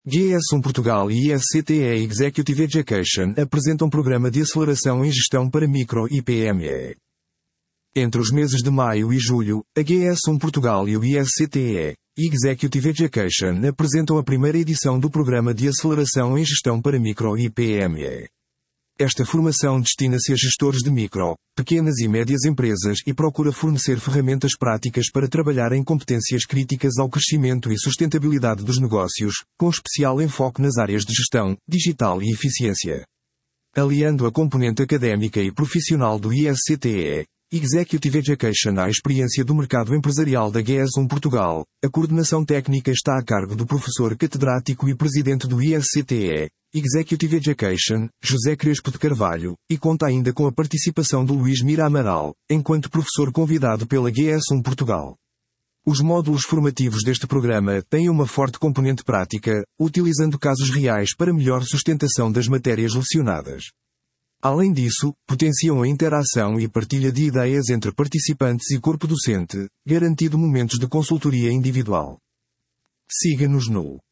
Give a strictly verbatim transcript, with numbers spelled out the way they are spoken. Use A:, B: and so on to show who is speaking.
A: G S um Portugal e I S C T E Executive Education apresentam Programa de Aceleração em Gestão para Micro e P M E. Entre os meses de maio e julho, a G S um Portugal e o I S C T E Executive Education apresentam a primeira edição do Programa de Aceleração em Gestão para Micro e P M E. Esta formação destina-se a gestores de micro, pequenas e médias empresas e procura fornecer ferramentas práticas para trabalhar em competências críticas ao crescimento e sustentabilidade dos negócios, com especial enfoque nas áreas de gestão, digital e eficiência. Aliando a componente académica e profissional do I S C T E Executive Education à experiência do mercado empresarial da G S um Portugal, a coordenação técnica está a cargo do professor catedrático e presidente do I S C T E Executive Education, José Crespo de Carvalho, e conta ainda com a participação do Luís Mira Amaral, enquanto professor convidado pela G S um Portugal. Os módulos formativos deste programa têm uma forte componente prática, utilizando casos reais para melhor sustentação das matérias lecionadas. Além disso, potenciam a interação e partilha de ideias entre participantes e corpo docente, garantindo momentos de consultoria individual. Siga-nos no